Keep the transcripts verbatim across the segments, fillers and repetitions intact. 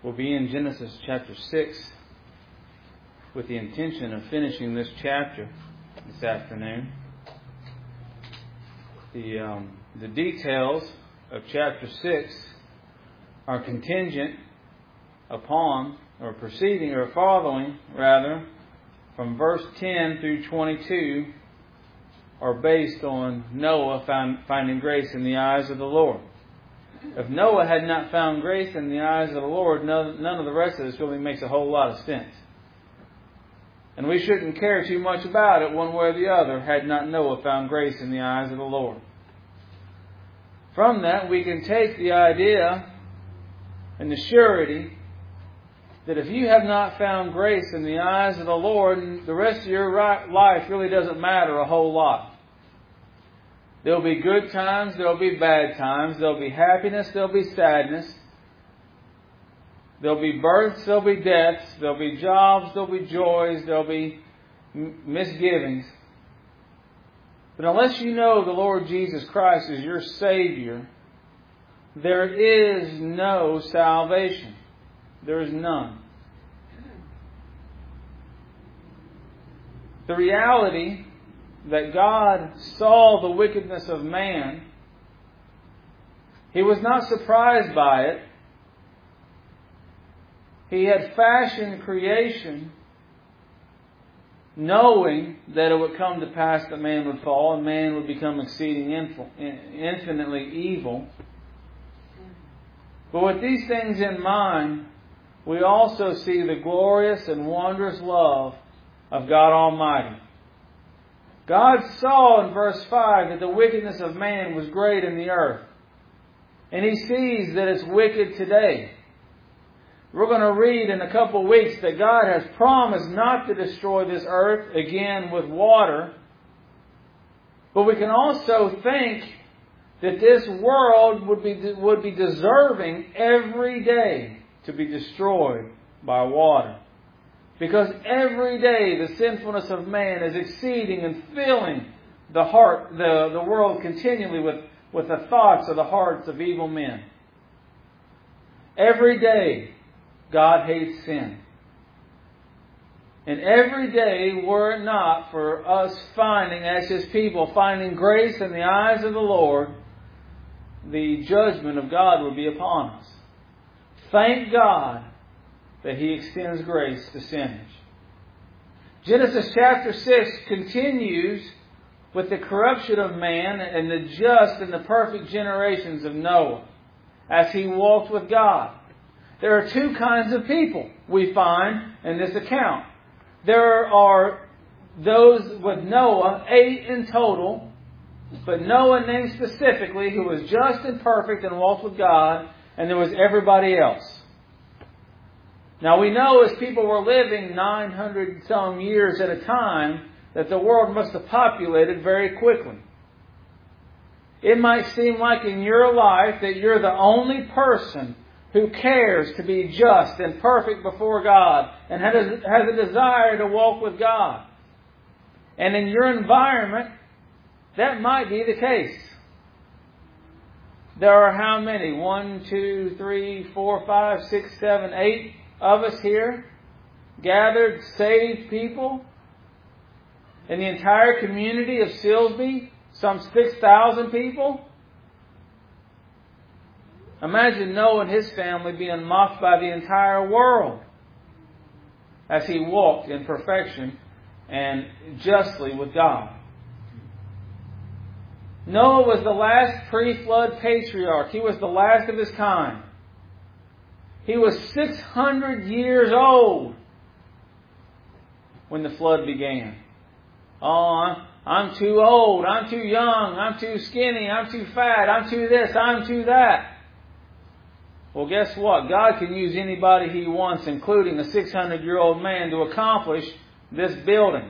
We'll be in Genesis chapter six with the intention of finishing this chapter this afternoon. The, um, the details of chapter six are contingent upon, or proceeding, or following, rather, from verse ten through twenty-two, are based on Noah found, finding grace in the eyes of the Lord. If Noah had not found grace in the eyes of the Lord, none, none of the rest of this really makes a whole lot of sense. And we shouldn't care too much about it one way or the other had not Noah found grace in the eyes of the Lord. From that, we can take the idea and the surety that if you have not found grace in the eyes of the Lord, the rest of your life really doesn't matter a whole lot. There'll be good times, there'll be bad times, there'll be happiness, there'll be sadness, there'll be births, there'll be deaths, there'll be jobs, there'll be joys, there'll be misgivings. But unless you know the Lord Jesus Christ is your Savior, there is no salvation. There is none. The reality that God saw the wickedness of man, He was not surprised by it. He had fashioned creation knowing that it would come to pass that man would fall and man would become exceeding infinitely evil. But with these things in mind, we also see the glorious and wondrous love of God Almighty. God saw in verse five that the wickedness of man was great in the earth. And He sees that it's wicked today. We're going to read in a couple of weeks that God has promised not to destroy this earth again with water. But we can also think that this world would be, would be deserving every day to be destroyed by water. Because every day the sinfulness of man is exceeding and filling the heart, the, the world continually with, with the thoughts of the hearts of evil men. Every day God hates sin. And every day, were it not for us finding, as His people, finding grace in the eyes of the Lord, the judgment of God would be upon us. Thank God that He extends grace to sinners. Genesis chapter six continues with the corruption of man and the just and the perfect generations of Noah as he walked with God. There are two kinds of people we find in this account. There are those with Noah, eight in total, but Noah named specifically, who was just and perfect and walked with God, and there was everybody else. Now we know as people were living nine hundred some years at a time that the world must have populated very quickly. It might seem like in your life that you're the only person who cares to be just and perfect before God and has a desire to walk with God. And in your environment, that might be the case. There are how many? One, two, three, four, five, six, seven, eight of us here, gathered, saved people in the entire community of Silsbee, some six thousand people. Imagine Noah and his family being mocked by the entire world as he walked in perfection and justly with God. Noah was the last pre-flood patriarch. He was the last of his kind. He was six hundred years old when the flood began. Oh, I'm, I'm too old. I'm too young. I'm too skinny. I'm too fat. I'm too this. I'm too that. Well, guess what? God can use anybody He wants, including a six hundred year old man, to accomplish this building.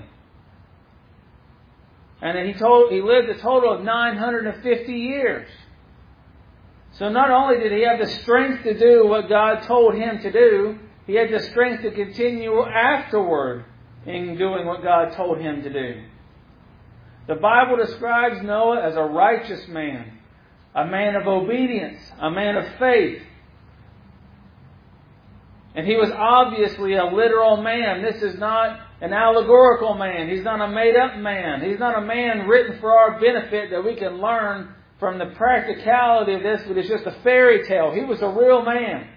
And then he told he lived a total of nine hundred fifty years. So not only did he have the strength to do what God told him to do, he had the strength to continue afterward in doing what God told him to do. The Bible describes Noah as a righteous man, a man of obedience, a man of faith. And he was obviously a literal man. This is not an allegorical man. He's not a made-up man. He's not a man written for our benefit that we can learn from the practicality of this, but it's just a fairy tale. He was a real man.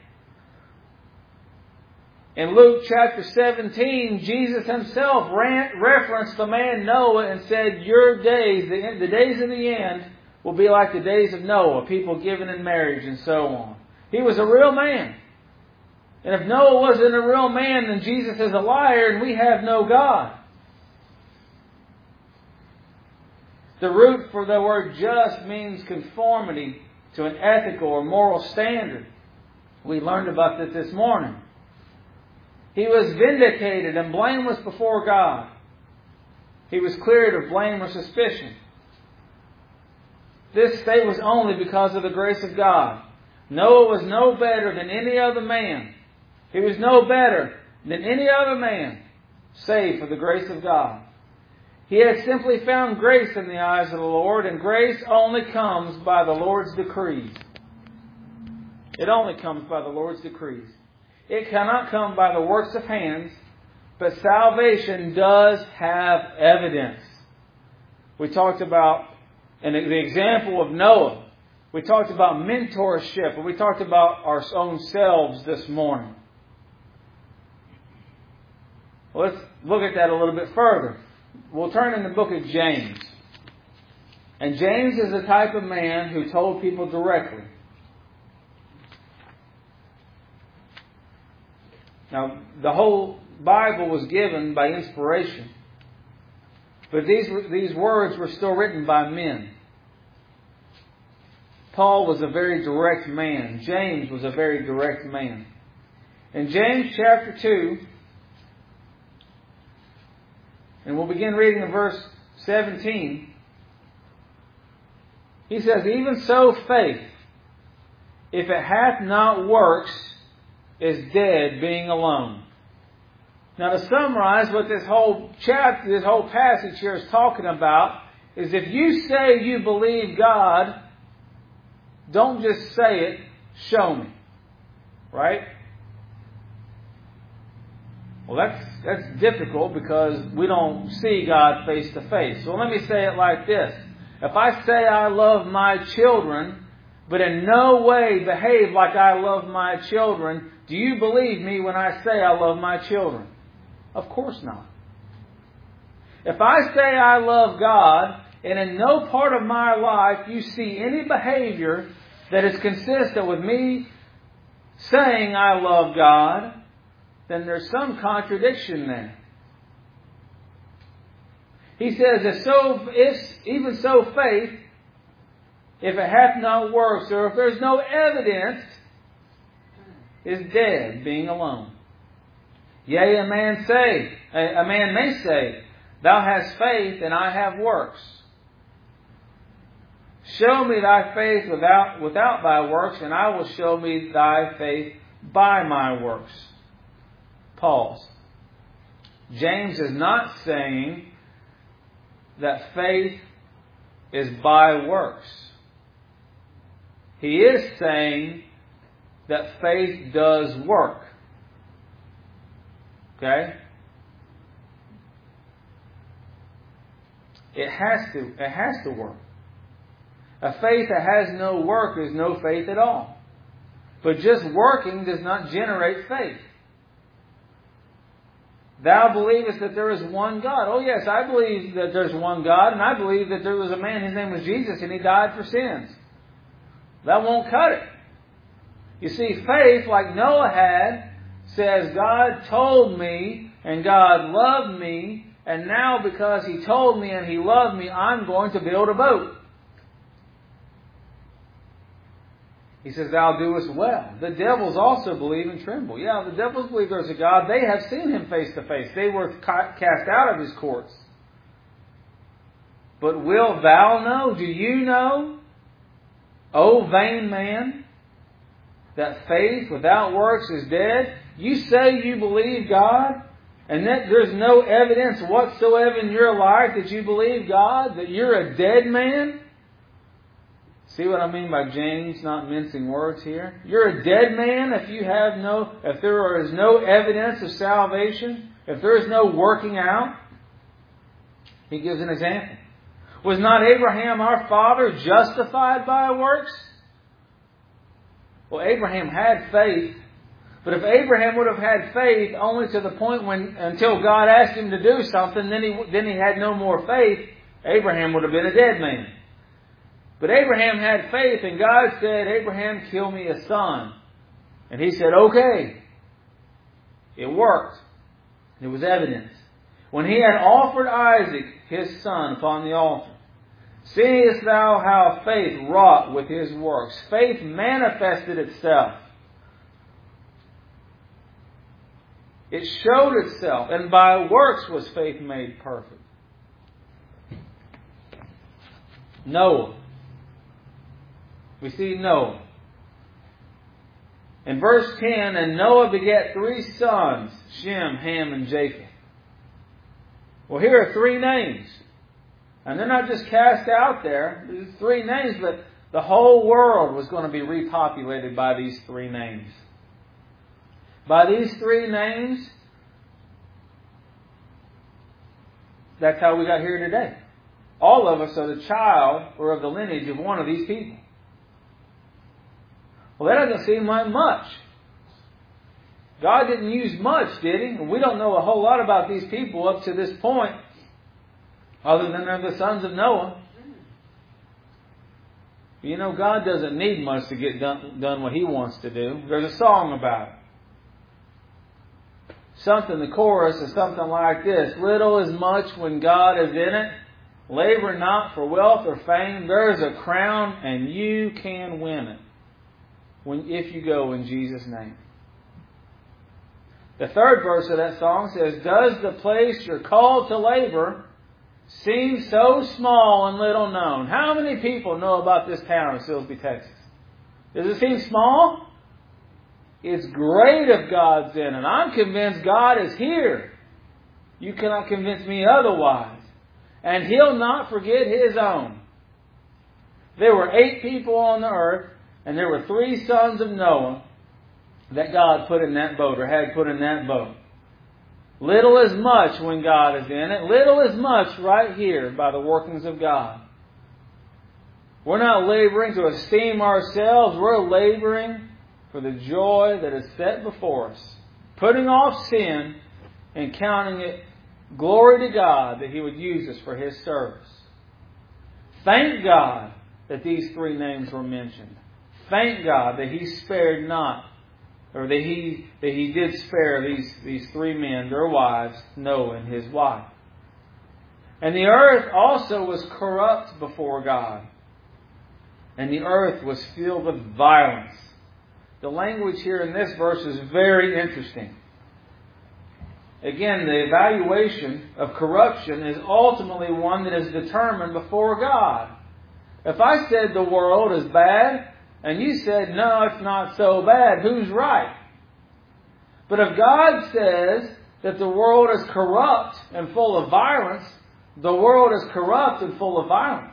In Luke chapter seventeen, Jesus himself ran, referenced the man Noah and said, your days, the, the days of the end, will be like the days of Noah, people given in marriage and so on. He was a real man. And if Noah wasn't a real man, then Jesus is a liar and we have no God. The root for the word just means conformity to an ethical or moral standard. We learned about this this morning. He was vindicated and blameless before God. He was cleared of blame or suspicion. This state was only because of the grace of God. Noah was no better than any other man. He was no better than any other man, save for the grace of God. He had simply found grace in the eyes of the Lord, and grace only comes by the Lord's decrees. It only comes by the Lord's decrees. It cannot come by the works of hands, but salvation does have evidence. We talked about and the example of Noah. We talked about mentorship, and we talked about our own selves this morning. Well, let's look at that a little bit further. We'll turn in the book of James. And James is the type of man who told people directly. Now, the whole Bible was given by inspiration. But these, these words were still written by men. Paul was a very direct man. James was a very direct man. In James chapter two, and we'll begin reading in verse seventeen, he says, even so faith, if it hath not works, is dead being alone. Now, to summarize what this whole chapter, this whole passage here is talking about, is if you say you believe God, don't just say it, show me. Right? Well, that's that's difficult because we don't see God face to face. So let me say it like this. If I say I love my children, but in no way behave like I love my children, do you believe me when I say I love my children? Of course not. If I say I love God, and in no part of my life you see any behavior that is consistent with me saying I love God, then there's some contradiction there. He says, if so, if, even so faith, if it hath not works, or if there's no evidence, is dead, being alone. Yea, a man say, a man may say, thou hast faith and I have works. Show me thy faith without, without thy works, and I will show me thy faith by my works. Pause. James is not saying that faith is by works. He is saying that faith does work. Okay? It has to. It has to work. A faith that has no work is no faith at all. But just working does not generate faith. Thou believest that there is one God. Oh yes, I believe that there's one God, and I believe that there was a man, his name was Jesus, and he died for sins. That won't cut it. You see, faith, like Noah had, says God told me, and God loved me, and now because He told me and He loved me, I'm going to build a boat. He says, thou doest well. The devils also believe and tremble. Yeah, the devils believe there's a God. They have seen Him face to face. They were cast out of His courts. But wilt thou know? Do you know, O vain man, that faith without works is dead? You say you believe God, and that there's no evidence whatsoever in your life that you believe God, that you're a dead man? See what I mean by James not mincing words here? You're a dead man if you have no, if there is no evidence of salvation, if there is no working out. He gives an example. Was not Abraham our father justified by works? Well, Abraham had faith, but if Abraham would have had faith only to the point when, until God asked him to do something, then he then he had no more faith, Abraham would have been a dead man. But Abraham had faith, and God said, Abraham, kill me a son. And he said, okay. It worked. It was evidence. When he had offered Isaac, his son, upon the altar, seest thou how faith wrought with his works? Faith manifested itself. It showed itself, and by works was faith made perfect. Noah. We see Noah. In verse ten, and Noah begat three sons, Shem, Ham, and Japheth. Well, here are three names. And they're not just cast out there. There's three names, but the whole world was going to be repopulated by these three names. By these three names, that's how we got here today. All of us are the child or of the lineage of one of these people. Well, that doesn't seem like much. God didn't use much, did He? And we don't know a whole lot about these people up to this point, other than they're the sons of Noah. You know, God doesn't need much to get done, done what He wants to do. There's a song about it. Something, the chorus is something like this. Little is much when God is in it. Labor not for wealth or fame. There is a crown and you can win it. When, if you go in Jesus' name. The third verse of that song says, does the place you're called to labor seem so small and little known? How many people know about this town of Silsbee, Texas? Does it seem small? It's great if God's in it. I'm convinced God is here. You cannot convince me otherwise. And He'll not forget His own. There were eight people on the earth, and there were three sons of Noah that God put in that boat, or had put in that boat. Little is much when God is in it. Little is much right here by the workings of God. We're not laboring to esteem ourselves. We're laboring for the joy that is set before us. Putting off sin and counting it glory to God that He would use us for His service. Thank God that these three names were mentioned. Thank God that He spared not, or that He that He did spare these, these three men, their wives, Noah and his wife. And the earth also was corrupt before God. And the earth was filled with violence. The language here in this verse is very interesting. Again, the evaluation of corruption is ultimately one that is determined before God. If I said the world is bad, and you said, no, it's not so bad, who's right? But if God says that the world is corrupt and full of violence, the world is corrupt and full of violence.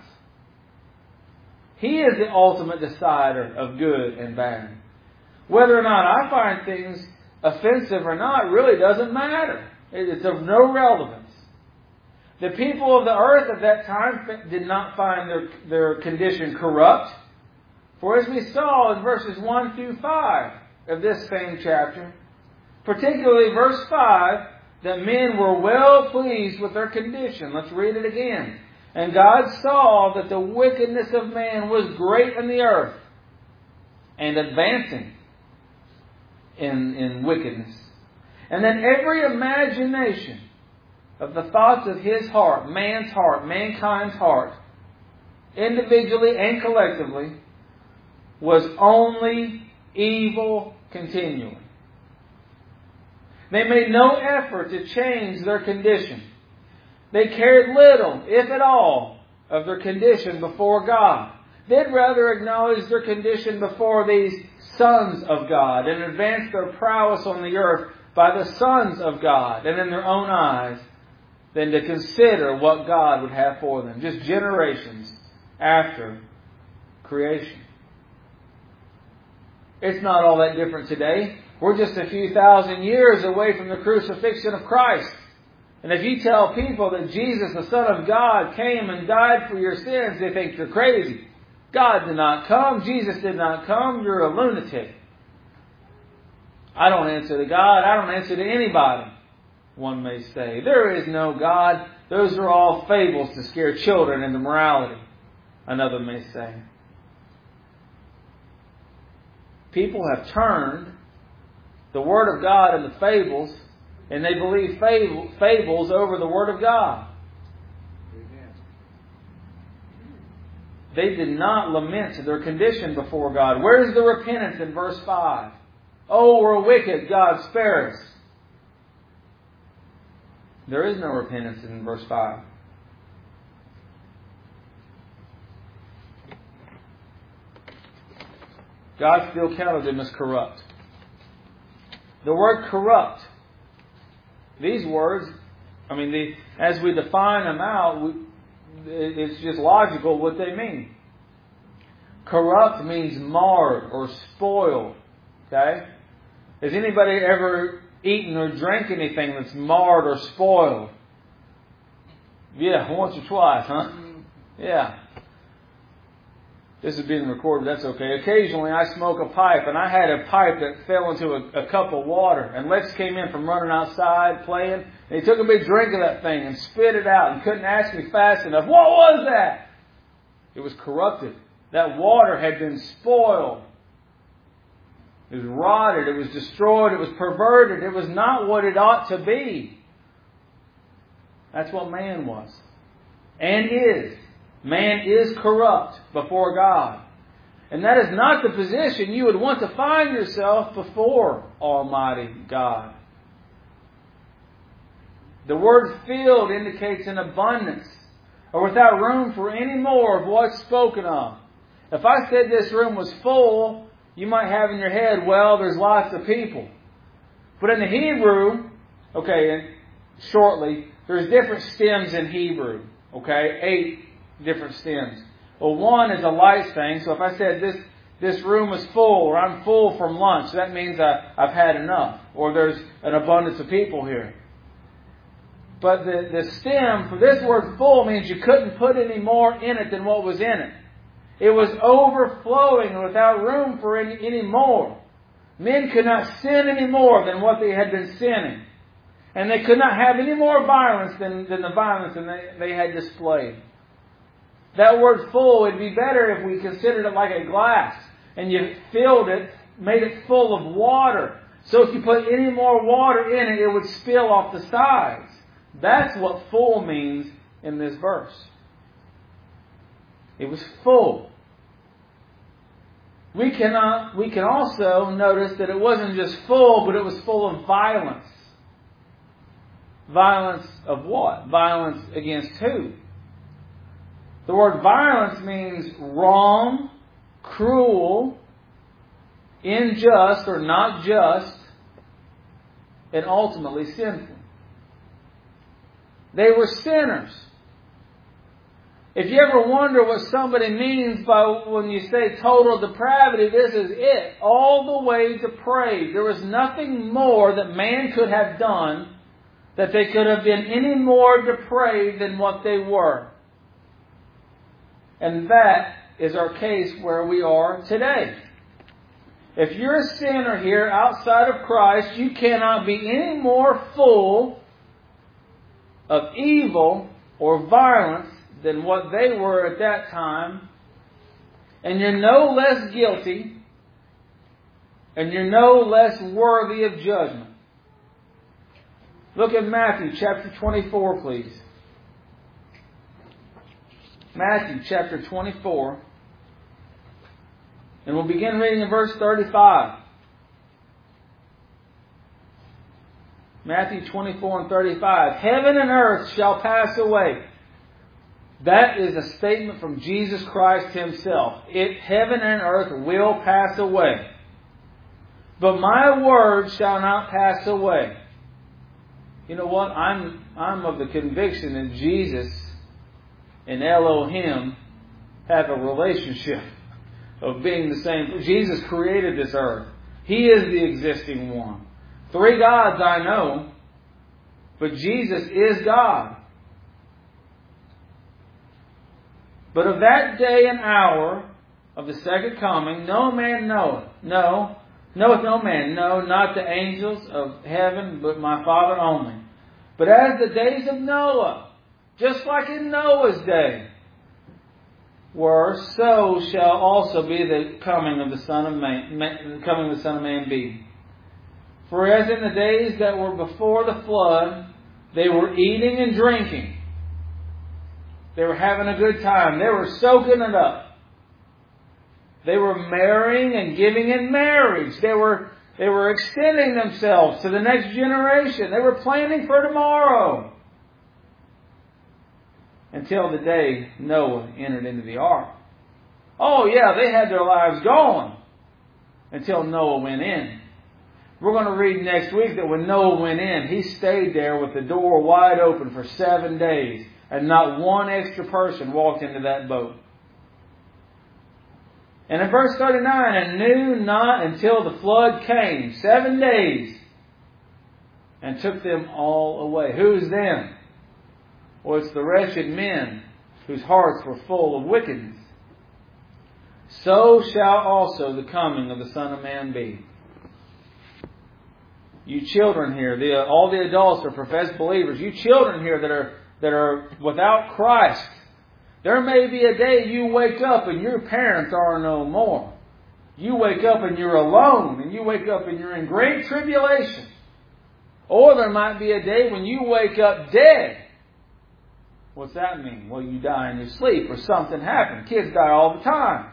He is the ultimate decider of good and bad. Whether or not I find things offensive or not really doesn't matter. It's of no relevance. The people of the earth at that time did not find their, their condition corrupt. For as we saw in verses one through five of this same chapter, particularly verse five, that men were well pleased with their condition. Let's read it again. And God saw that the wickedness of man was great in the earth, and advancing in, in wickedness. And that every imagination of the thoughts of his heart, man's heart, mankind's heart, individually and collectively, was only evil continually. They made no effort to change their condition. They cared little, if at all, of their condition before God. They'd rather acknowledge their condition before these sons of God and advance their prowess on the earth by the sons of God and in their own eyes than to consider what God would have for them, just generations after creation. It's not all that different today. We're just a few thousand years away from the crucifixion of Christ. And if you tell people that Jesus, the Son of God, came and died for your sins, they think you're crazy. God did not come. Jesus did not come. You're a lunatic. I don't answer to God. I don't answer to anybody, one may say. There is no God. Those are all fables to scare children into morality, another may say. People have turned the Word of God into fables, and they believe fable, fables over the Word of God. Amen. They did not lament their condition before God. Where's the repentance in verse five? Oh, we're wicked, God spare us. There is no repentance in verse five. God still counted them as corrupt. The word corrupt, these words, I mean, the, as we define them out, we, it's just logical what they mean. Corrupt means marred or spoiled. Okay? Has anybody ever eaten or drank anything that's marred or spoiled? Yeah, once or twice, huh? Yeah. This is being recorded, that's okay. Occasionally I smoke a pipe, and I had a pipe that fell into a, a cup of water. And Lex came in from running outside playing, and he took a big drink of that thing and spit it out and couldn't ask me fast enough. What was that? It was corrupted. That water had been spoiled. It was rotted. It was destroyed. It was perverted. It was not what it ought to be. That's what man was. And is. Man is corrupt before God. And that is not the position you would want to find yourself before Almighty God. The word filled indicates an abundance, or without room for any more of what's spoken of. If I said this room was full, you might have in your head, well, there's lots of people. But in the Hebrew, okay, shortly, there's different stems in Hebrew. Okay, eight different stems. Well, one is a light thing. So if I said this this room is full, or I'm full from lunch, that means I, I've had enough, or there's an abundance of people here. But the, the stem for this word full means you couldn't put any more in it than what was in it. It was overflowing and without room for any, any more. Men could not sin any more than what they had been sinning. And they could not have any more violence than, than the violence that they, they had displayed. That word full would be better if we considered it like a glass. And you filled it, made it full of water. So if you put any more water in it, it would spill off the sides. That's what full means in this verse. It was full. We cannot, we can also notice that it wasn't just full, but it was full of violence. Violence of what? Violence against who? The word violence means wrong, cruel, unjust or not just, and ultimately sinful. They were sinners. If you ever wonder what somebody means by when you say total depravity, this is it. All the way depraved. There was nothing more that man could have done that they could have been any more depraved than what they were. And that is our case where we are today. If you're a sinner here outside of Christ, you cannot be any more full of evil or violence than what they were at that time. And you're no less guilty. And you're no less worthy of judgment. Look at Matthew chapter twenty-four, please. Matthew chapter twenty-four. And we'll begin reading in verse thirty-five. Matthew twenty-four and thirty-five. Heaven and earth shall pass away. That is a statement from Jesus Christ Himself. It, heaven and earth will pass away. But my word shall not pass away. You know what? I'm I'm of the conviction that Jesus and Elohim have a relationship. of being the same. Jesus created this earth. He is the existing one. Three gods I know, but Jesus is God. But of that day and hour of the second coming, no man knoweth. No, knoweth no man. No, not the angels of heaven, but my Father only. But as the days of Noah, just like in Noah's day, were, so shall also be the coming of the Son of Man, the coming of the Son of Man be. For as in the days that were before the flood, they were eating and drinking. They were having a good time. They were soaking it up. They were marrying and giving in marriage. They were, they were extending themselves to the next generation. They were planning for tomorrow. Until the day Noah entered into the ark. Oh yeah, they had their lives going until Noah went in. We're going to read next week that when Noah went in, he stayed there with the door wide open for seven days. And not one extra person walked into that boat. And in verse thirty-nine, and knew not until the flood came, seven days, and took them all away. Who's them? Well, it's the wretched men whose hearts were full of wickedness. So shall also the coming of the Son of Man be. You children here, the, all the adults are professed believers. You children here that are that are without Christ, there may be a day you wake up and your parents are no more. You wake up and you're alone, and you wake up and you're in great tribulation. Or there might be a day when you wake up dead. What's that mean? Well, you die in your sleep or something happened. Kids die all the time.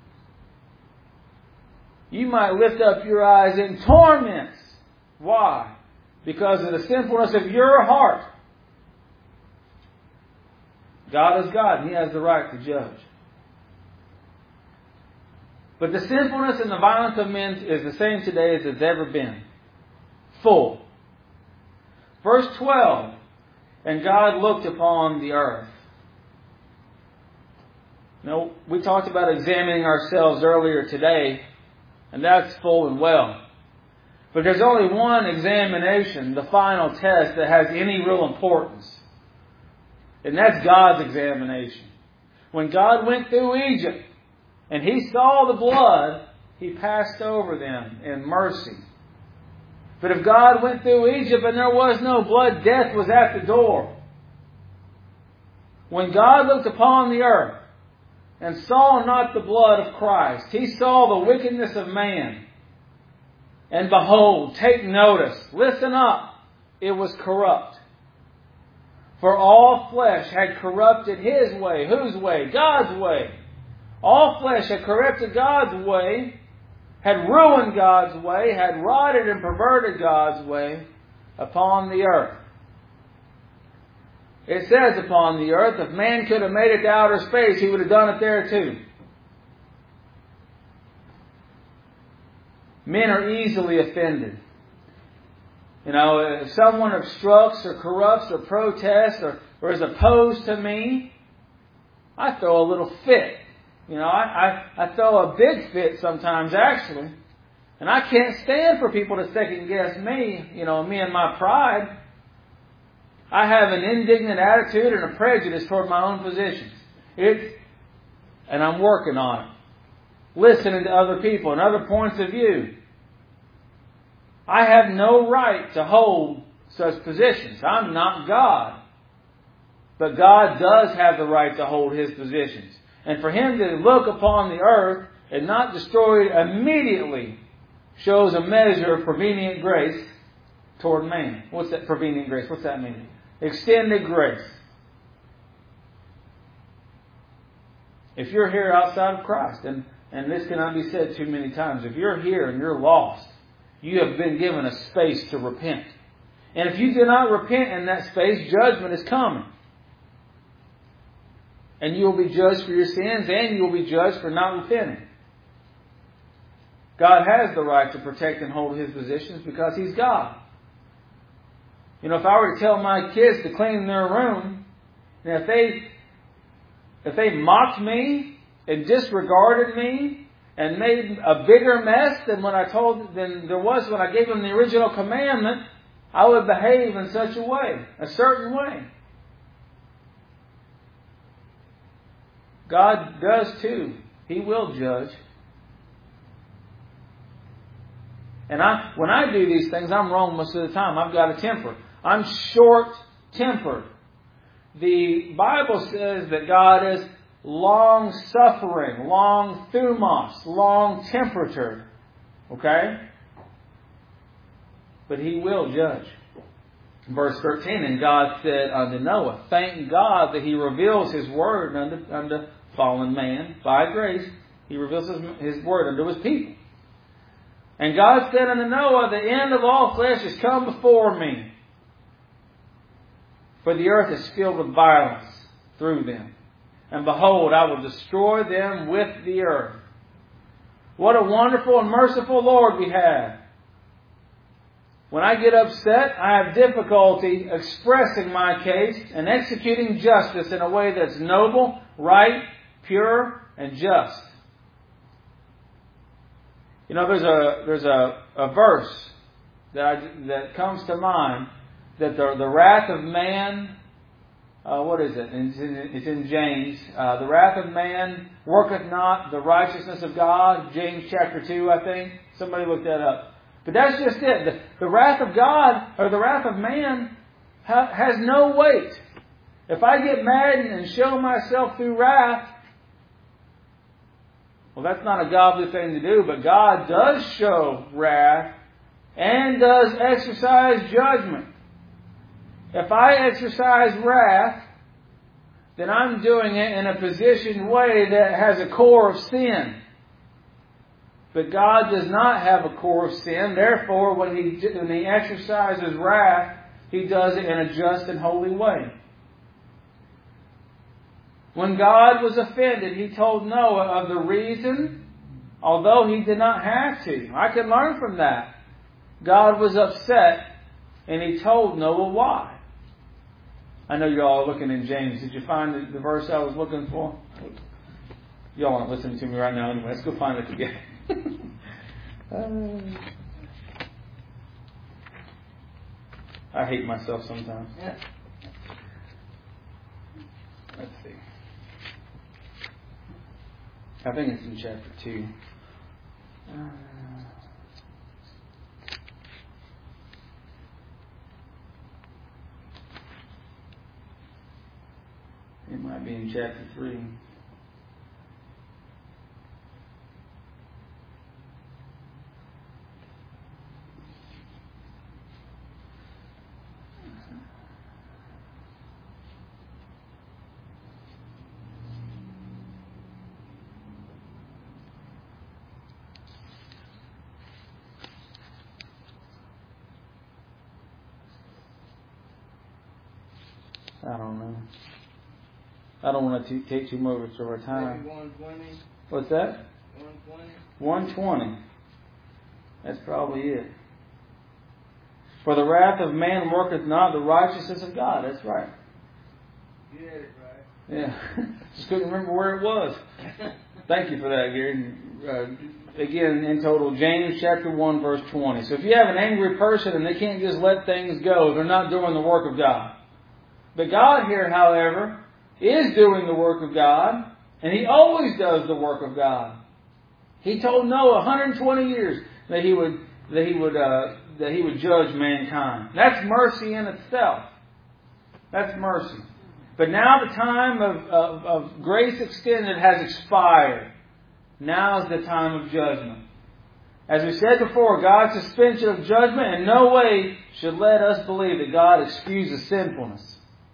You might lift up your eyes in torments. Why? Because of the sinfulness of your heart. God is God, and He has the right to judge. But the sinfulness and the violence of men is the same today as it's ever been. Full. Verse twelve. And God looked upon the earth. Now, we talked about examining ourselves earlier today, and that's full and well. But there's only one examination, the final test, that has any real importance. And that's God's examination. When God went through Egypt and He saw the blood, He passed over them in mercy. But if God went through Egypt and there was no blood, death was at the door. When God looked upon the earth and saw not the blood of Christ, He saw the wickedness of man. And behold, take notice, listen up, it was corrupt. For all flesh had corrupted His way. Whose way? God's way. All flesh had corrupted God's way, had ruined God's way, had rotted and perverted God's way upon the earth. It says upon the earth, if man could have made it to outer space, he would have done it there too. Men are easily offended. You know, if someone obstructs or corrupts or protests or, or is opposed to me, I throw a little fit. You know, I, I, I throw a big fit sometimes, actually. And I can't stand for people to second guess me, you know, me and my pride. I have an indignant attitude and a prejudice toward my own positions. It's, and I'm working on it. Listening to other people and other points of view. I have no right to hold such positions. I'm not God. But God does have the right to hold His positions. And for Him to look upon the earth and not destroy it immediately shows a measure of prevenient grace toward man. What's that prevenient grace? What's that mean? Extended grace. If you're here outside of Christ, and, and this cannot be said too many times, if you're here and you're lost, you have been given a space to repent. And if you do not repent in that space, judgment is coming. And you will be judged for your sins, and you will be judged for not repenting. God has the right to protect and hold His positions because He's God. You know, if I were to tell my kids to clean their room, and if they if they mocked me and disregarded me and made a bigger mess than when I told than there was when I gave them the original commandment, I would behave in such a way, a certain way. God does too. He will judge. And I, when I do these things, I'm wrong most of the time. I've got a temper. I'm short-tempered. The Bible says that God is long-suffering, long-thumos, long-tempered. Okay? But He will judge. Verse thirteen, and God said unto Noah, thank God that He reveals His word unto, unto fallen man. By grace, He reveals His, his word unto His people. And God said unto Noah, the end of all flesh is come before me. For the earth is filled with violence through them. And behold, I will destroy them with the earth. What a wonderful and merciful Lord we have. When I get upset, I have difficulty expressing my case and executing justice in a way that's noble, right, pure, and just. You know, there's a there's a, a verse that I, that comes to mind that the the wrath of man, uh, what is it? It's in, it's in James. Uh, the wrath of man worketh not the righteousness of God. James chapter two, I think. Somebody look that up. But that's just it. The, the wrath of God or the wrath of man ha, has no weight. If I get mad and show myself through wrath, well, that's not a godly thing to do, but God does show wrath and does exercise judgment. If I exercise wrath, then I'm doing it in a positioned way that has a core of sin. But God does not have a core of sin. Therefore, when He, when he exercises wrath, He does it in a just and holy way. When God was offended, He told Noah of the reason, although He did not have to. I can learn from that. God was upset, and He told Noah why. I know you all are looking in James. Did you find the, the verse I was looking for? You all aren't listening to me right now anyway. Let's go find it together. uh, I hate myself sometimes. Yeah. Let's see. I think it's in chapter two. Uh, it might be in chapter three. I don't know. I don't want to take too much of our time. Maybe one twenty. What's that? one twenty. one twenty. That's probably it. For the wrath of man worketh not the righteousness of God. That's right. You had it right. Yeah. Just couldn't remember where it was. Thank you for that, Gary. Uh, again, in total, James chapter one, verse twenty. So if you have an angry person and they can't just let things go, they're not doing the work of God. But God here, however, is doing the work of God, and He always does the work of God. He told Noah one hundred twenty years that he would that he would uh, that he would judge mankind. That's mercy in itself. That's mercy. But now the time of, of, of grace extended has expired. Now is the time of judgment. As we said before, God's suspension of judgment in no way should let us believe that God excuses sinfulness.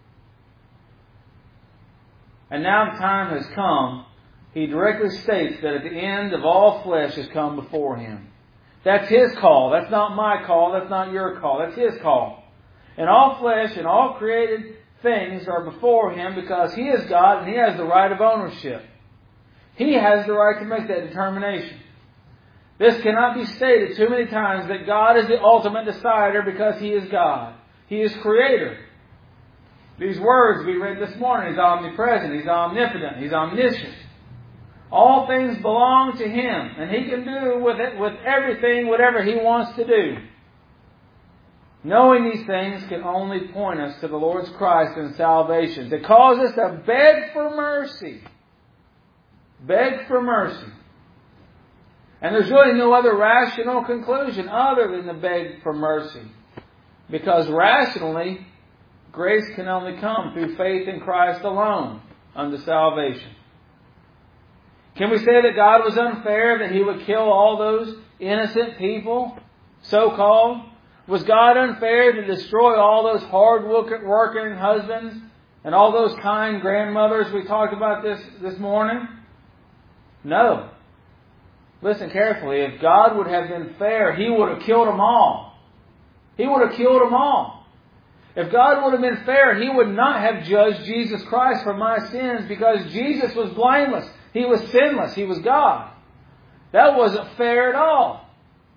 And now the time has come. He directly states that at the end of all flesh has come before Him. That's His call. That's not my call. That's not your call. That's His call. And all flesh and all created things are before Him because He is God and He has the right of ownership. He has the right to make that determination. This cannot be stated too many times that God is the ultimate decider because He is God. He is Creator. These words we read this morning, He's omnipresent, He's omnipotent, He's omniscient. All things belong to Him, and He can do with it, with everything, whatever He wants to do. Knowing these things can only point us to the Lord Christ and salvation, to cause us to beg for mercy. Beg for mercy. And there's really no other rational conclusion other than to beg for mercy. Because rationally, grace can only come through faith in Christ alone unto salvation. Can we say that God was unfair, that He would kill all those innocent people, so-called? Was God unfair to destroy all those hard-working husbands and all those kind grandmothers we talked about this, this morning? No. Listen carefully. If God would have been fair, He would have killed them all. He would have killed them all. If God would have been fair, He would not have judged Jesus Christ for my sins, because Jesus was blameless. He was sinless. He was God. That wasn't fair at all.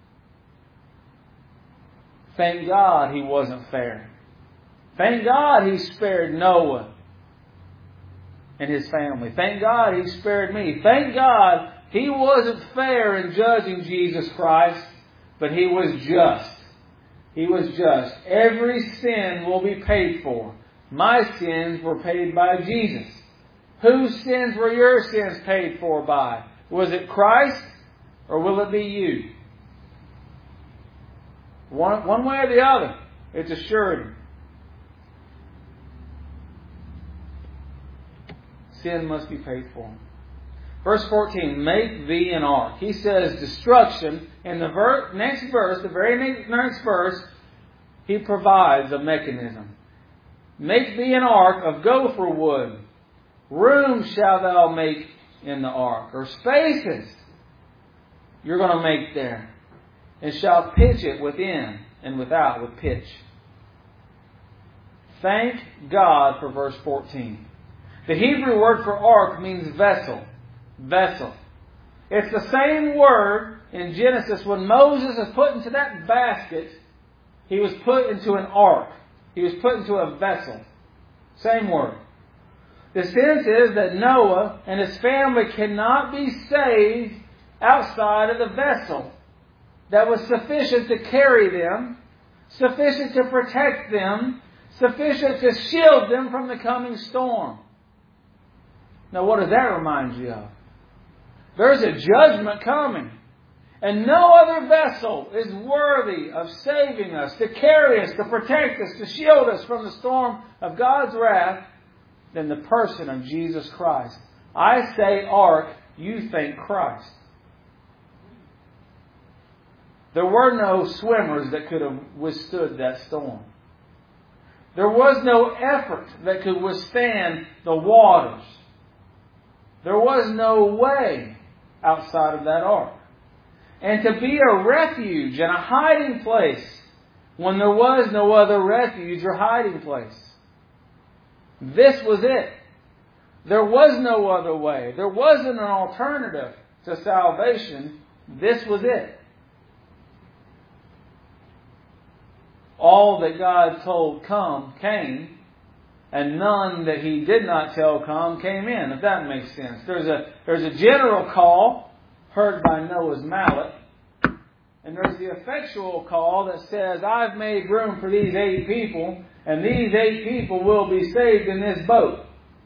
Thank God He wasn't fair. Thank God He spared Noah and his family. Thank God He spared me. Thank God He wasn't fair in judging Jesus Christ, but He was just. He was just. Every sin will be paid for. My sins were paid by Jesus. Whose sins were your sins paid for by? Was it Christ, or will it be you? One, one way or the other, it's assured. Sin must be paid for. Verse fourteen, make thee an ark. He says destruction. In the ver- next verse, the very next verse, He provides a mechanism. Make thee an ark of gopher wood. Room shalt thou make in the ark, or spaces you're going to make there, and shalt pitch it within and without with pitch. Thank God for verse fourteen. The Hebrew word for ark means vessel. Vessel. It's the same word in Genesis when Moses was put into that basket. He was put into an ark. He was put into a vessel. Same word. The sense is that Noah and his family cannot be saved outside of the vessel that was sufficient to carry them, sufficient to protect them, sufficient to shield them from the coming storm. Now, what does that remind you of? There's a judgment coming. And no other vessel is worthy of saving us, to carry us, to protect us, to shield us from the storm of God's wrath than the person of Jesus Christ. I say ark, you think Christ. There were no swimmers that could have withstood that storm. There was no effort that could withstand the waters. There was no way outside of that ark. And to be a refuge and a hiding place when there was no other refuge or hiding place. This was it. There was no other way. There wasn't an alternative to salvation. This was it. All that God told come, came. And none that He did not tell come, came in, if that makes sense. There's a, there's a general call heard by Noah's mallet. And there's the effectual call that says, I've made room for these eight people, and these eight people will be saved in this boat.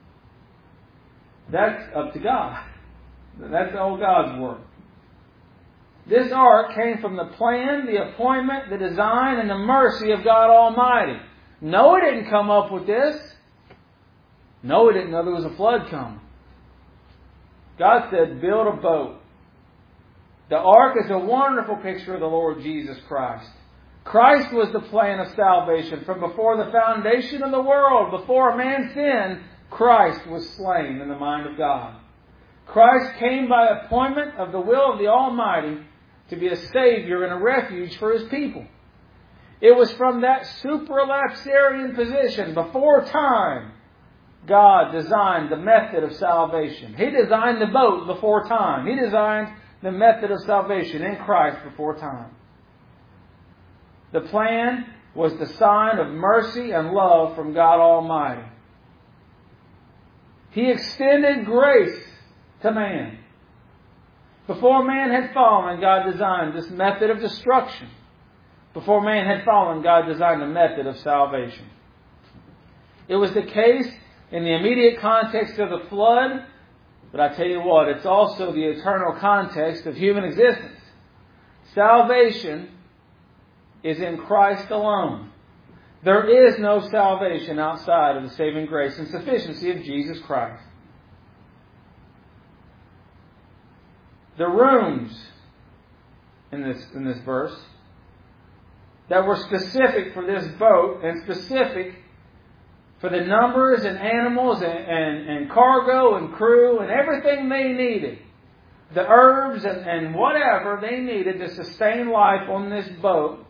That's up to God. That's all God's work. This ark came from the plan, the appointment, the design, and the mercy of God Almighty. Noah didn't come up with this. Noah didn't know there was a flood coming. God said, build a boat. The ark is a wonderful picture of the Lord Jesus Christ. Christ was the plan of salvation. From before the foundation of the world, before man sinned, Christ was slain in the mind of God. Christ came by appointment of the will of the Almighty to be a Savior and a refuge for His people. It was from that supralapsarian position, before time, God designed the method of salvation. He designed the boat before time. He designed the method of salvation in Christ before time. The plan was the sign of mercy and love from God Almighty. He extended grace to man. Before man had fallen, God designed this method of destruction. Before man had fallen, God designed a method of salvation. It was the case in the immediate context of the flood, but I tell you what, it's also the eternal context of human existence. Salvation is in Christ alone. There is no salvation outside of the saving grace and sufficiency of Jesus Christ. The rooms in this, in this verse that were specific for this boat and specific for the numbers and animals and, and, and cargo and crew and everything they needed, the herbs and, and whatever they needed to sustain life on this boat,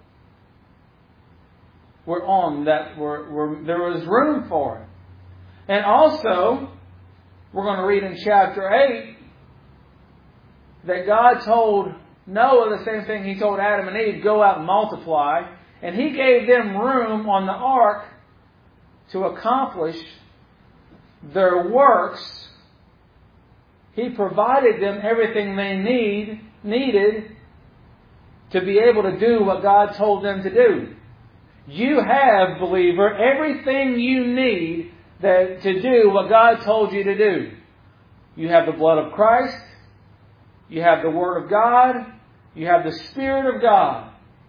were on that. Were, were there was room for it. And also, we're going to read in chapter eight that God told Noah the same thing He told Adam and Eve: go out and multiply. And He gave them room on the ark to accomplish their works. He provided them everything they need needed to be able to do what God told them to do. You have, believer, everything you need that, to do what God told you to do. You have the blood of Christ. You have the Word of God. You have the Spirit of God.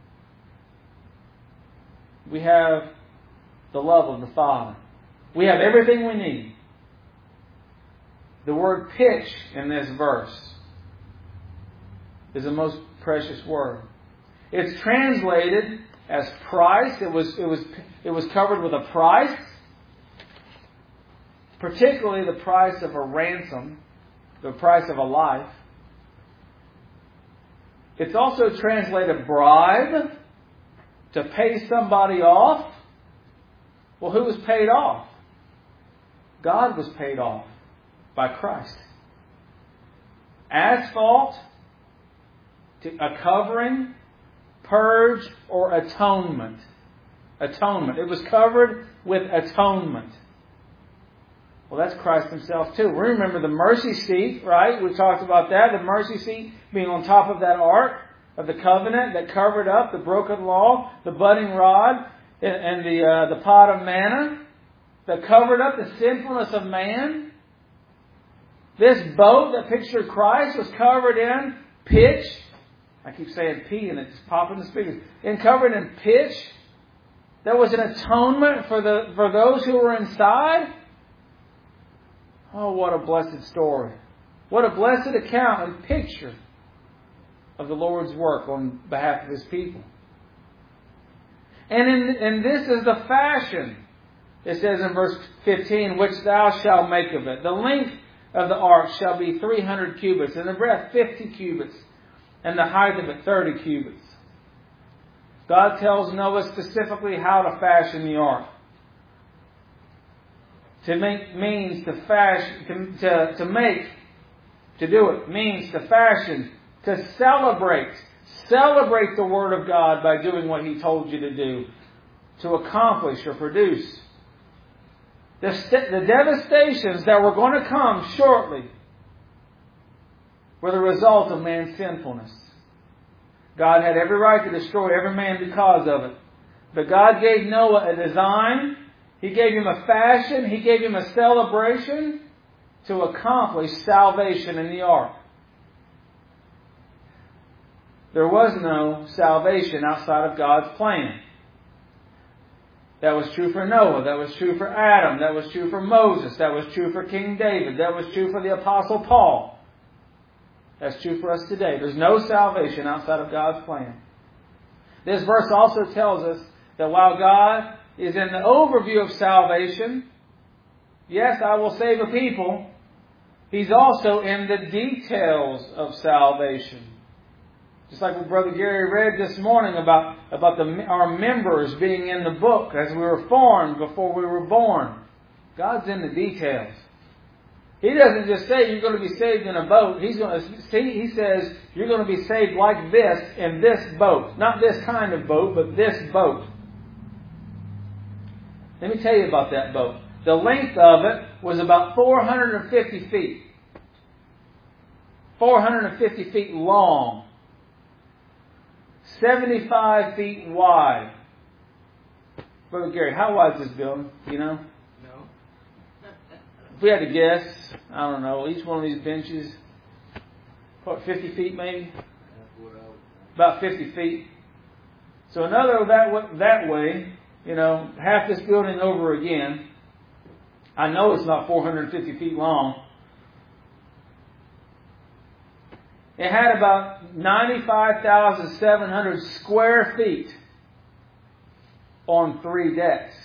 We have the love of the Father. We have everything we need. The word pitch in this verse is a most precious word. It's translated as price. It was, it was, it was covered with a price, particularly the price of a ransom, the price of a life. It's also translated bribe, to pay somebody off. Well, who was paid off? God was paid off by Christ. Asphalt, to a covering, purge, or atonement. Atonement. It was covered with atonement. Well, that's Christ Himself too. We remember the mercy seat, right? We talked about that. The mercy seat being on top of that ark of the covenant that covered up the broken law, the budding rod, and the uh, the pot of manna that covered up the sinfulness of man. This boat that pictured Christ was covered in pitch. I keep saying P and it's popping the speakers. And covered in pitch. There was an atonement for the for those who were inside. Oh, what a blessed story. What a blessed account and picture of the Lord's work on behalf of His people. And in, and this is the fashion, it says in verse fifteen, which thou shalt make of it. The length of the ark shall be three hundred cubits, and the breadth fifty cubits, and the height of it thirty cubits. God tells Noah specifically how to fashion the ark. To make means to fashion, to, to, to make, to do it means to fashion, to celebrate. Celebrate the Word of God by doing what He told you to do, to accomplish or produce. The, st- the devastations that were going to come shortly were the result of man's sinfulness. God had every right to destroy every man because of it. But God gave Noah a design. He gave him a fashion. He gave him a celebration to accomplish salvation in the ark. There was no salvation outside of God's plan. That was true for Noah. That was true for Adam. That was true for Moses. That was true for King David. That was true for the Apostle Paul. That's true for us today. There's no salvation outside of God's plan. This verse also tells us that while God is in the overview of salvation, yes, I will save a people, He's also in the details of salvation. Just like what Brother Gary read this morning about, about the, our members being in the book as we were formed before we were born. God's in the details. He doesn't just say you're going to be saved in a boat. He's going to see. He says you're going to be saved like this in this boat. Not this kind of boat, but this boat. Let me tell you about that boat. The length of it was about four hundred fifty feet. four hundred fifty feet long, seventy-five feet wide. Brother Gary, how wide is this building? Do you know? No. If we had to guess, I don't know, each one of these benches, what, fifty feet maybe? That's what I was About fifty feet. So another that way, that way, you know, half this building over again. I know it's not four hundred fifty feet long. It had about ninety-five thousand seven hundred square feet on three decks.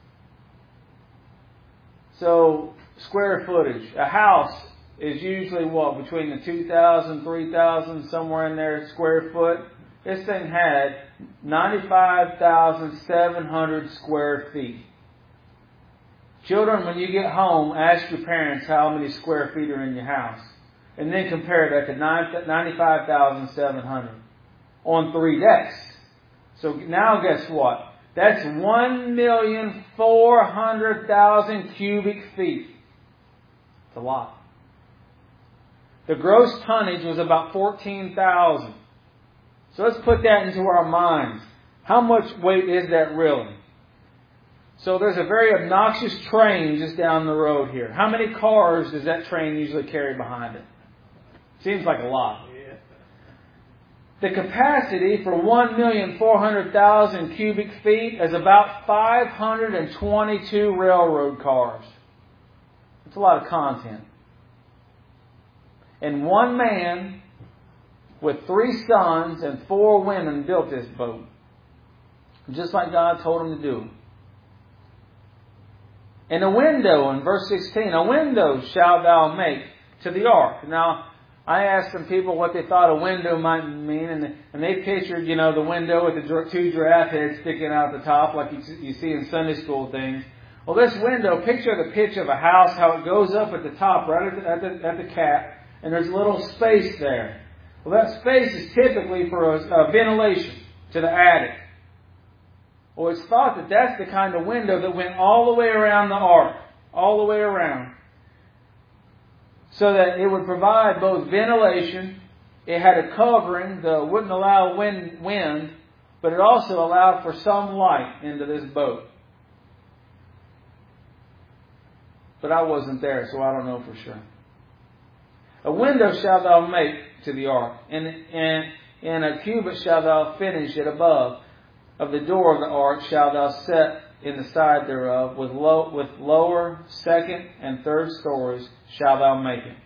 So, square footage. A house is usually what? Between the two thousand, three thousand, somewhere in there, square foot. This thing had ninety-five thousand seven hundred square feet. Children, when you get home, ask your parents how many square feet are in your house. And then compare that to ninety-five thousand seven hundred on three decks. So now guess what? That's one million four hundred thousand cubic feet. It's a lot. The gross tonnage was about fourteen thousand. So let's put that into our minds. How much weight is that really? So there's a very obnoxious train just down the road here. How many cars does that train usually carry behind it? Seems like a lot. Yeah. The capacity for one million four hundred thousand cubic feet is about five hundred twenty-two railroad cars. That's a lot of content. And one man with three sons and four women built this boat. Just like God told him to do. And a window, in verse sixteen, a window shalt thou make to the ark. Now, I asked some people what they thought a window might mean, and, and they pictured, you know, the window with the two giraffe heads sticking out the top like you, you see in Sunday school things. Well, this window, picture the pitch of a house, how it goes up at the top, right at the, at the, at the cap, and there's a little space there. Well, that space is typically for a, a ventilation to the attic. Well, it's thought that that's the kind of window that went all the way around the ark, all the way around, so that it would provide both ventilation. It had a covering that wouldn't allow wind, wind, but it also allowed for some light into this boat. But I wasn't there, so I don't know for sure. A window shalt thou make to the ark, and, and in a cubit shalt thou finish it above. Of the door of the ark shalt thou set in the side thereof, with low, with lower, second, and third stories shalt thou make it.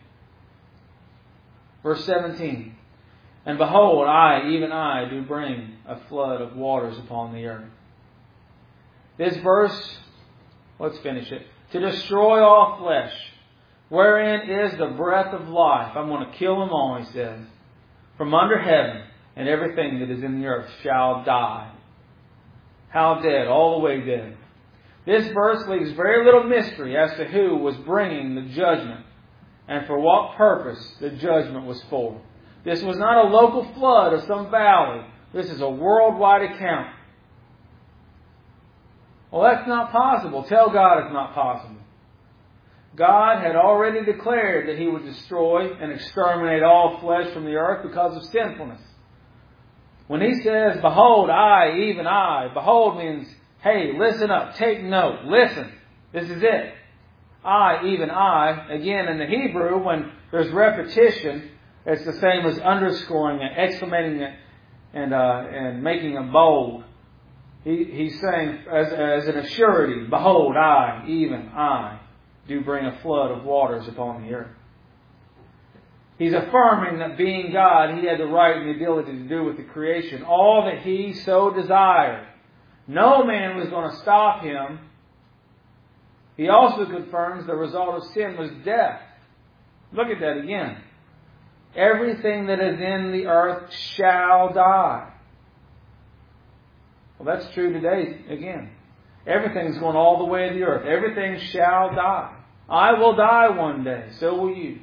Verse seventeen. And behold, I, even I, do bring a flood of waters upon the earth. This verse, let's finish it. To destroy all flesh, wherein is the breath of life. I'm going to kill them all, he says. From under heaven, and everything that is in the earth shall die. How dead? All the way dead. This verse leaves very little mystery as to who was bringing the judgment and for what purpose the judgment was for. This was not a local flood of some valley. This is a worldwide account. Well, that's not possible. Tell God it's not possible. God had already declared that He would destroy and exterminate all flesh from the earth because of sinfulness. When He says, behold, I, even I, behold means, hey, listen up, take note, listen, this is it. I, even I, again in the Hebrew, when there's repetition, it's the same as underscoring it, exclamating it, and uh, and making it bold. He, he's saying as, as an assurity, behold, I, even I, do bring a flood of waters upon the earth. He's affirming that being God, He had the right and the ability to do with the creation all that He so desired. No man was going to stop Him. He also confirms the result of sin was death. Look at that again. Everything that is in the earth shall die. Well, that's true today again. Everything's going all the way to the earth. Everything shall die. I will die one day. So will you.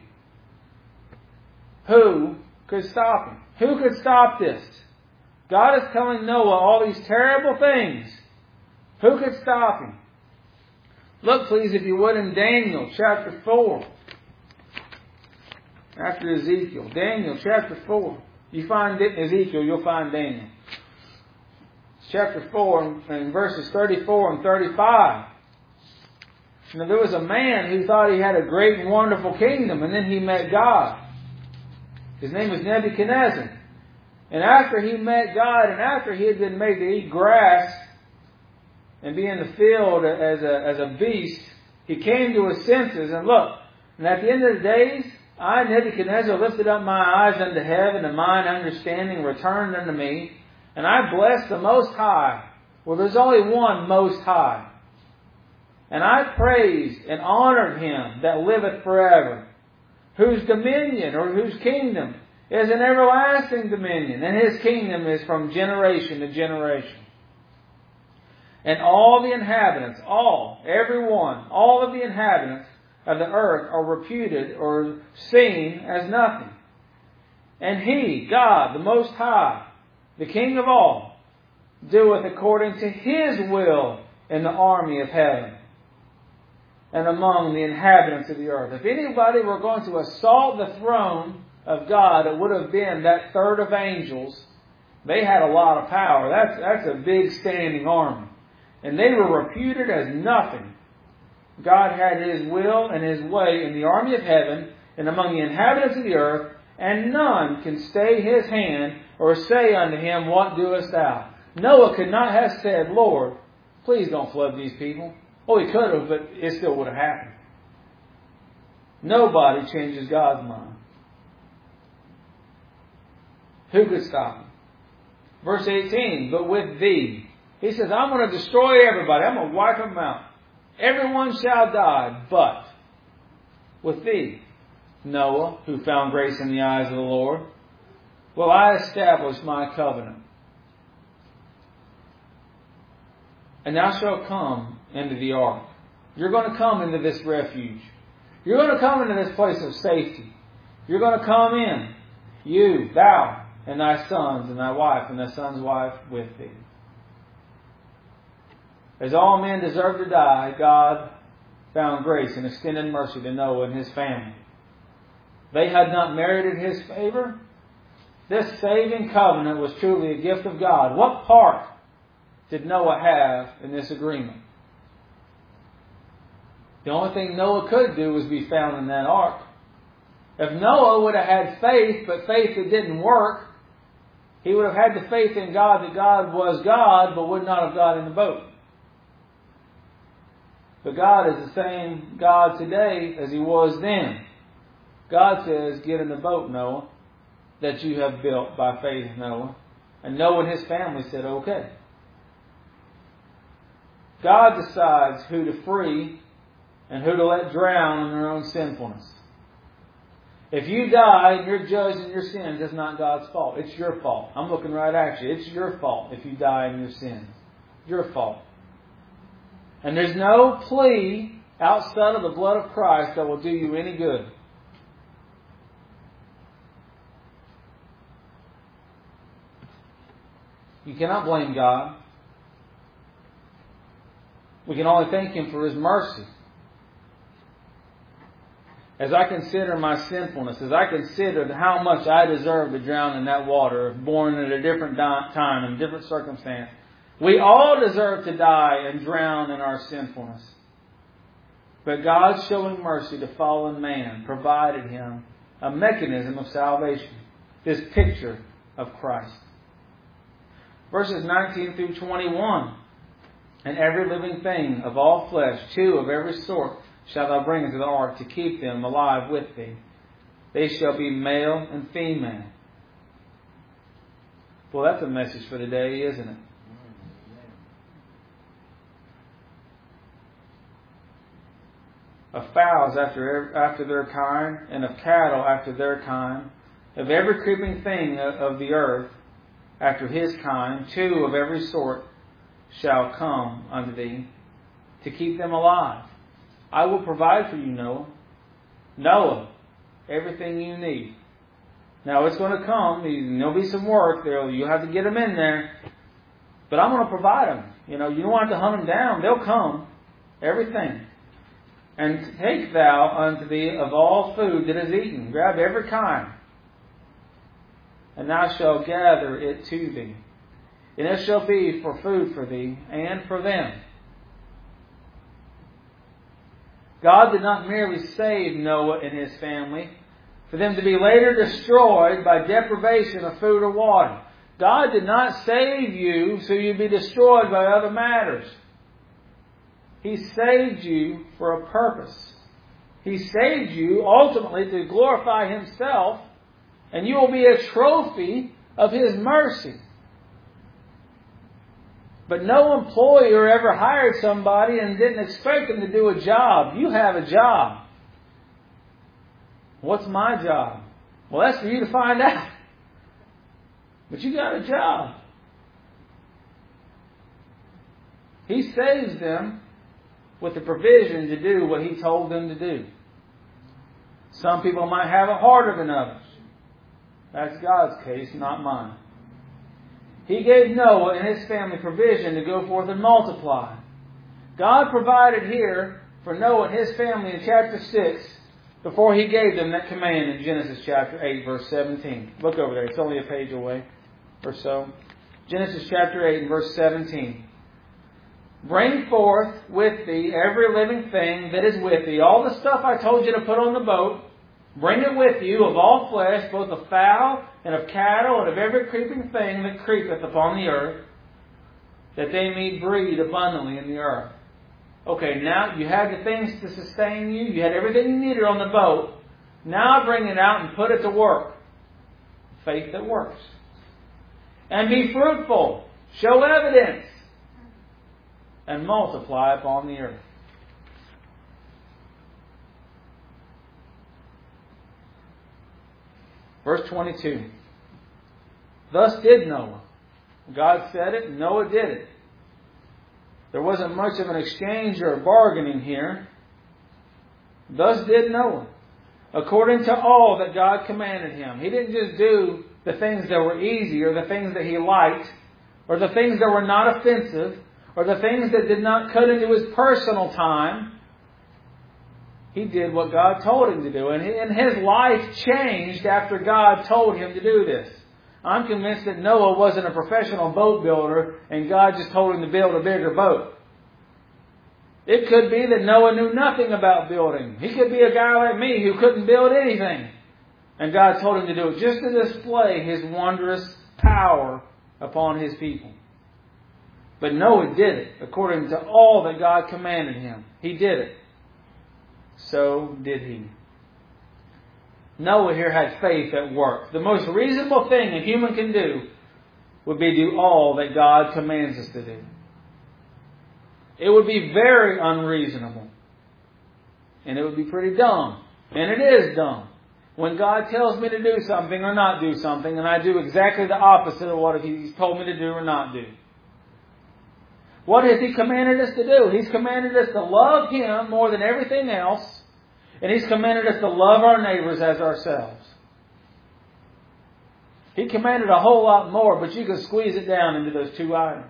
Who could stop Him? Who could stop this? God is telling Noah all these terrible things. Who could stop Him? Look, please, if you would, in Daniel chapter four. After Ezekiel. Daniel chapter four. You find Ezekiel, you'll find Daniel. Chapter four and verses thirty-four and thirty-five. Now there was a man who thought he had a great and wonderful kingdom, and then he met God. His name was Nebuchadnezzar. And after he met God, and after he had been made to eat grass and be in the field as a, as a beast, he came to his senses. And look, and at the end of the days, I, Nebuchadnezzar, lifted up my eyes unto heaven, and mine understanding returned unto me. And I blessed the Most High. Well, there's only one Most High. And I praised and honored Him that liveth forever, whose dominion or whose kingdom is an everlasting dominion, and His kingdom is from generation to generation. And all the inhabitants, all, every one, all of the inhabitants of the earth are reputed or seen as nothing. And He, God, the Most High, the King of all, doeth according to His will in the army of heaven and among the inhabitants of the earth. If anybody were going to assault the throne of God, it would have been that third of angels. They had a lot of power. That's, that's a big standing army. And they were reputed as nothing. God had His will and His way in the army of heaven and among the inhabitants of the earth, and none can stay His hand or say unto Him, What doest thou? Noah could not have said, Lord, please don't flood these people. Oh, he could have, but it still would have happened. Nobody changes God's mind. Who could stop Him? Verse eighteen, but with thee. He says, I'm going to destroy everybody. I'm going to wipe them out. Everyone shall die, but with thee, Noah, who found grace in the eyes of the Lord, will I establish my covenant. And thou shalt come into the ark. You're going to come into this refuge. You're going to come into this place of safety. You're going to come in, you, thou, and thy sons, and thy wife, and thy son's wife with thee. As all men deserve to die, God found grace and extended mercy to Noah and his family. They had not merited His favor. This saving covenant was truly a gift of God. What part did Noah have in this agreement? The only thing Noah could do was be found in that ark. If Noah would have had faith, but faith that didn't work, he would have had the faith in God that God was God, but would not have got in the boat. But God is the same God today as He was then. God says, get in the boat, Noah, that you have built by faith, Noah. And Noah and his family said, okay. God decides who to free and who to let drown in their own sinfulness. If you die and you're judged in your sins, it's not God's fault. It's your fault. I'm looking right at you. It's your fault if you die in your sins. Your fault. And there's no plea outside of the blood of Christ that will do you any good. You cannot blame God. We can only thank Him for His mercy. As I consider my sinfulness, as I consider how much I deserve to drown in that water, born at a different time, in a different circumstance, we all deserve to die and drown in our sinfulness. But God, showing mercy to fallen man, provided him a mechanism of salvation. This picture of Christ. Verses nineteen through twenty-one. And every living thing of all flesh, two of every sort, shalt thou bring into the ark to keep them alive with thee. They shall be male and female. Well, that's a message for today, isn't it? Of fowls after after their kind, and of cattle after their kind, of every creeping thing of the earth after his kind, two of every sort shall come unto thee, to keep them alive. I will provide for you, Noah. Noah, everything you need. Now it's going to come. There'll be some work. There'll, you'll have to get them in there. But I'm going to provide them. You know, you don't have to hunt them down. They'll come. Everything. And take thou unto thee of all food that is eaten. Grab every kind. And thou shalt gather it to thee. And it shall be for food for thee and for them. God did not merely save Noah and his family for them to be later destroyed by deprivation of food or water. God did not save you so you'd be destroyed by other matters. He saved you for a purpose. He saved you ultimately to glorify Himself, and you will be a trophy of His mercy. But no employer ever hired somebody and didn't expect them to do a job. You have a job. What's my job? Well, that's for you to find out. But you got a job. He saves them with the provision to do what He told them to do. Some people might have it harder than others. That's God's case, not mine. He gave Noah and his family provision to go forth and multiply. God provided here for Noah and his family in chapter six before He gave them that command in Genesis chapter eight, verse seventeen. Look over there. It's only a page away or so. Genesis chapter eight and verse seventeen. Bring forth with thee every living thing that is with thee. All the stuff I told you to put on the boat, bring it with you of all flesh, both of fowl and of cattle and of every creeping thing that creepeth upon the earth, that they may breed abundantly in the earth. Okay, now you had the things to sustain you. You had everything you needed on the boat. Now bring it out and put it to work. Faith that works. And be fruitful. Show evidence. And multiply upon the earth. Verse twenty-two. Thus did Noah. God said it, and Noah did it. There wasn't much of an exchange or bargaining here. Thus did Noah, according to all that God commanded him. He didn't just do the things that were easy, or the things that he liked, or the things that were not offensive, or the things that did not cut into his personal time. He did what God told him to do. And his life changed after God told him to do this. I'm convinced that Noah wasn't a professional boat builder and God just told him to build a bigger boat. It could be that Noah knew nothing about building. He could be a guy like me who couldn't build anything. And God told him to do it just to display His wondrous power upon His people. But Noah did it according to all that God commanded him. He did it. So did he. Noah here had faith at work. The most reasonable thing a human can do would be do all that God commands us to do. It would be very unreasonable. And it would be pretty dumb. And it is dumb. When God tells me to do something or not do something, and I do exactly the opposite of what He's told me to do or not do. What has He commanded us to do? He's commanded us to love Him more than everything else. And He's commanded us to love our neighbors as ourselves. He commanded a whole lot more, but you can squeeze it down into those two items.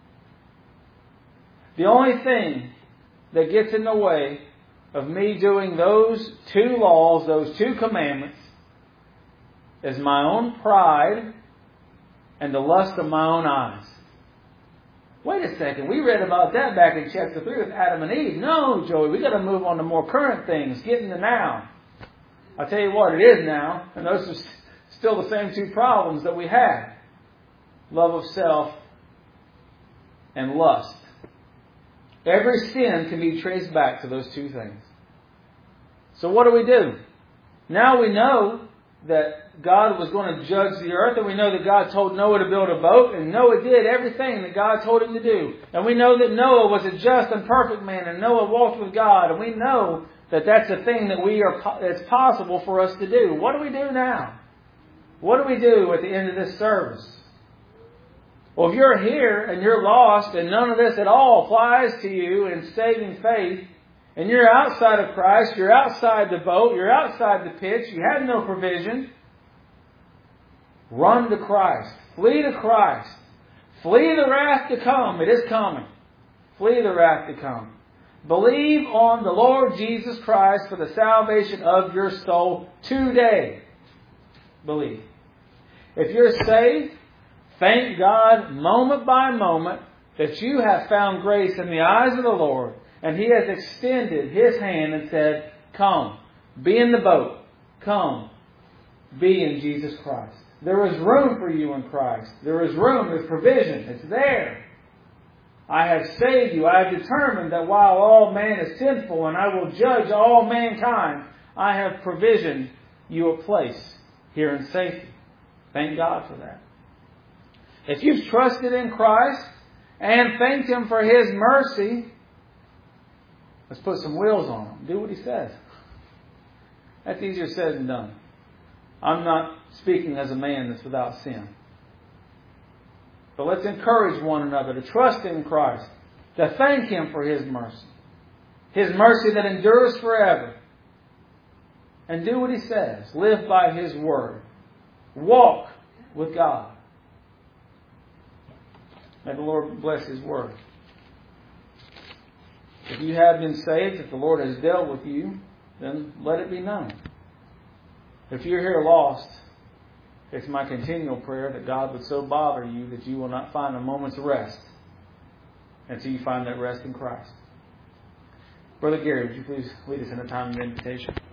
The only thing that gets in the way of me doing those two laws, those two commandments, is my own pride and the lust of my own eyes. Wait a second, we read about that back in chapter three with Adam and Eve. No, Joey, we got to move on to more current things, get into now. I'll tell you what, it is now, and those are still the same two problems that we had. Love of self and lust. Every sin can be traced back to those two things. So what do we do? Now we know that God was going to judge the earth, and we know that God told Noah to build a boat, and Noah did everything that God told him to do. And we know that Noah was a just and perfect man, and Noah walked with God, and we know that that's a thing that we are it's possible for us to do. What do we do now? What do we do at the end of this service? Well, if you're here and you're lost and none of this at all applies to you in saving faith, and you're outside of Christ, you're outside the boat, you're outside the pitch, you have no provision, run to Christ. Flee to Christ. Flee the wrath to come. It is coming. Flee the wrath to come. Believe on the Lord Jesus Christ for the salvation of your soul today. Believe. If you're saved, thank God moment by moment that you have found grace in the eyes of the Lord, and He has extended His hand and said, come, be in the boat. Come, be in Jesus Christ. There is room for you in Christ. There is room. There's provision. It's there. I have saved you. I have determined that while all man is sinful and I will judge all mankind, I have provisioned you a place here in safety. Thank God for that. If you've trusted in Christ and thanked Him for His mercy, let's put some wheels on Him. Do what He says. That's easier said than done. I'm not speaking as a man that's without sin. But let's encourage one another to trust in Christ, to thank Him for His mercy. His mercy that endures forever. And do what He says. Live by His word. Walk with God. May the Lord bless His word. If you have been saved, if the Lord has dealt with you, then let it be known. If you're here lost, it's my continual prayer that God would so bother you that you will not find a moment's rest until you find that rest in Christ. Brother Gary, would you please lead us in a time of invitation?